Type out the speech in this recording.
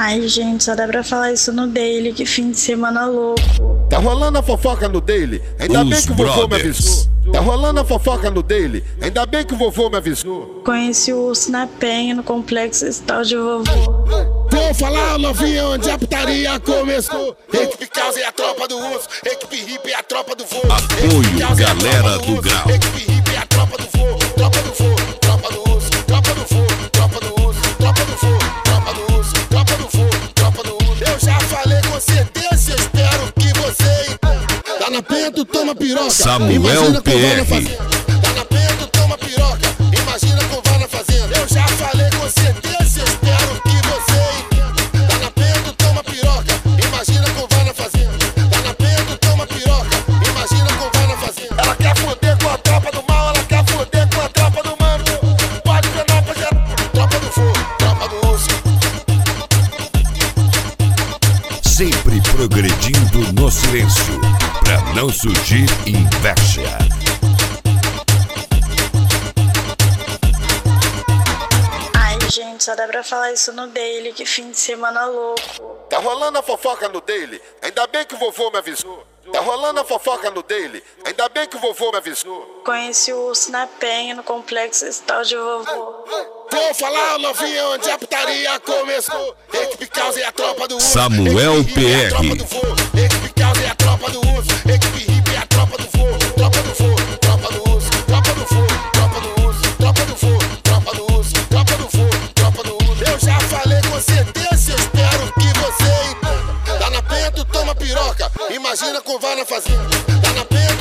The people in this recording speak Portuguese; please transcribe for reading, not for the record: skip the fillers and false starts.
Ai, gente, só dá pra falar isso no Daily, que fim de semana louco. Tá rolando a fofoca no Daily, ainda bem que o vovô me avisou. Tá rolando a fofoca no Daily, ainda bem que o vovô me avisou. Conheci o urso na penha, no complexo tal de vovô. Vou falar, novinha, onde a putaria começou. Equipe Causa e a tropa do urso, equipe hippie e a tropa do vô. Apoio, galera do grau. Equipe hippie e a tropa do vô, tropa do vô, tropa do urso, tropa do vô, tropa do urso, tropa do vô, tropa do urso, tropa do vô, tropa do urso. Eu já falei com certeza, eu espero que você entenda. Tá na penha, tu toma piroca. Samuel PR. Tá na penha, tu toma piroca. Imagina como vai na fazenda. Eu já falei com certeza, eu espero que você entenda. Tá na penha, tu toma piroca. Imagina como vai na fazenda. Tá na penha, tu toma piroca. Imagina como vai na fazenda. Ela quer foder com a tropa do mal, ela quer foder com a tropa do mano. Pode treinar pra gerar. Tropa do fogo, tropa do osso. Sempre progredindo no silêncio, pra não surgir inveja. Ai, gente, só dá pra falar isso no Daily, que fim de semana louco. Tá rolando a fofoca no Daily, ainda bem que o vovô me avisou. Tá rolando a fofoca no Daily, ainda bem que o vovô me avisou. Conheci o urso na penha, no complexo tal de vovô. Vou falar, novinha, onde a putaria começou. Equipe Causa e a tropa do urso. Samuel PR. Equipe Causa e a tropa do urso. Equipe hippie e a tropa do vô. Tropa do vô, tropa do urso. Tropa do vô, tropa do urso. Tropa do vô, tropa do urso. Tropa do vô, tropa do urso. Eu já falei com certeza, eu espero que você entenda. Tá na penha, tu toma piroca. Imagina como vai na fazenda. Tá na penha,